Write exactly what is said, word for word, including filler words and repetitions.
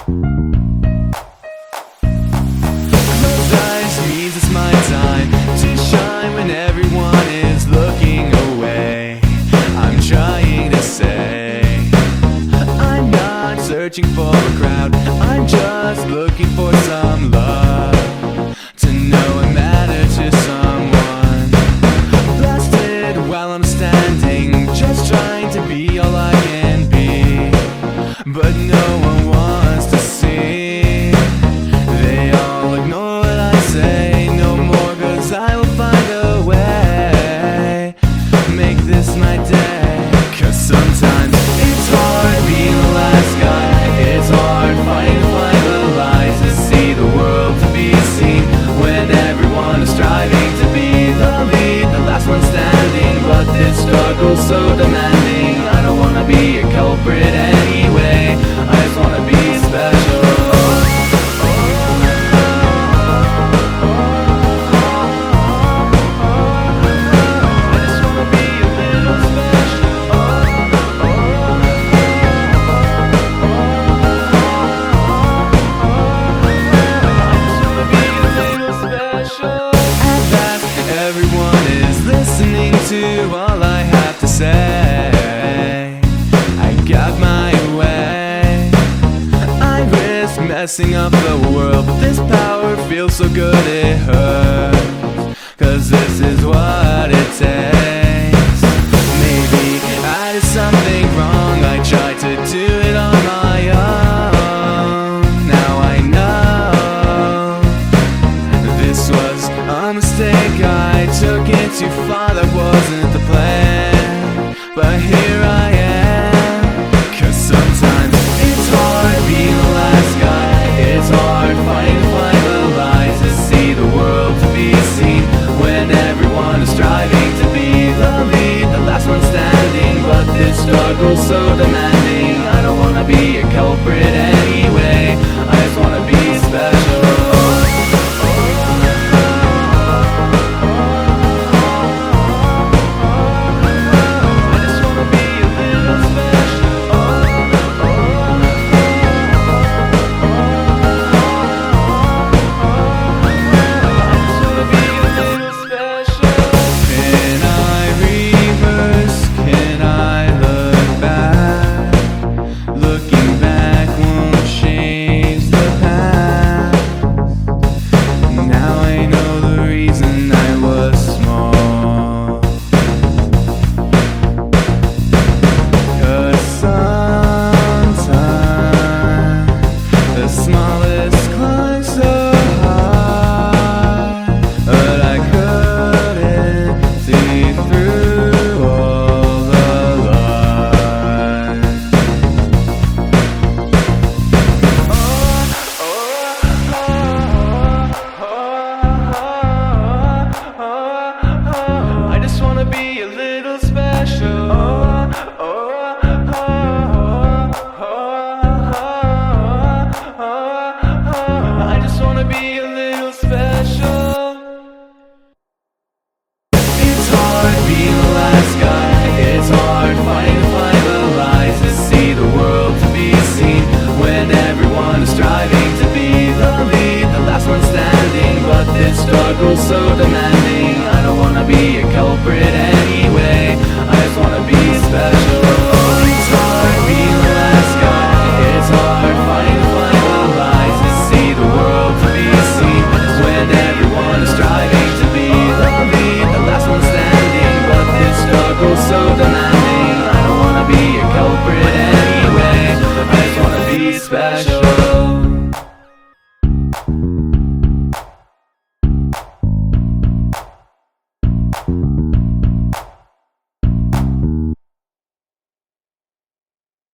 Closed eyes means it's my time to shine when everyone is looking away. I'm trying to say I'm not searching for a crowd, I'm just looking for some love, to know and matter to someone. Blasted while I'm standing, just trying to be all I can be, but no one wants to see. They all ignore what I say no more, cause I will find a way, make this my day. Cause sometimes it's hard being the last guy, it's hard fighting to find the lies, to see the world to be seen when everyone is striving to be the lead, the last one standing. But this struggle's so demanding, I don't wanna be a culprit anyway, I just wanna be special. Everyone is listening to all I have to say. I got my way, I risk messing up the world, but this power feels so good it hurts, cause this is what it takes. Maybe I did something wrong, I tried to do it on my own. Now I know this was a mistake, I took it too far, that wasn't the plan, but here I am. Cause sometimes it's hard being the last guy, it's hard fighting to find the lies, to see the world to be seen when everyone is striving to be the lead, the last one standing. But this struggle's so demanding, I don't wanna be a culprit